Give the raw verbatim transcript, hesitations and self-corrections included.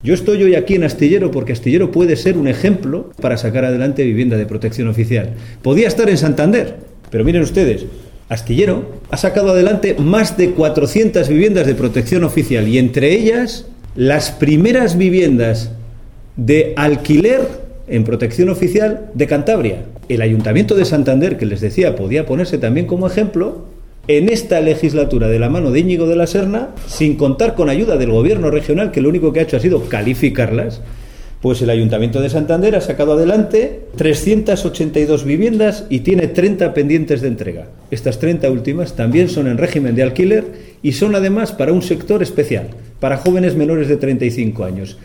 Yo estoy hoy aquí en Astillero porque Astillero puede ser un ejemplo para sacar adelante vivienda de protección oficial. Podía estar en Santander, pero miren ustedes, Astillero ha sacado adelante más de cuatrocientas viviendas de protección oficial y entre ellas las primeras viviendas de alquiler en protección oficial de Cantabria. El Ayuntamiento de Santander, que les decía, podía ponerse también como ejemplo. En esta legislatura, de la mano de Íñigo de la Serna, sin contar con ayuda del gobierno regional, que lo único que ha hecho ha sido calificarlas, pues el Ayuntamiento de Santander ha sacado adelante trescientas ochenta y dos viviendas y tiene treinta pendientes de entrega. Estas treinta últimas también son en régimen de alquiler y son además para un sector especial, para jóvenes menores de treinta y cinco años.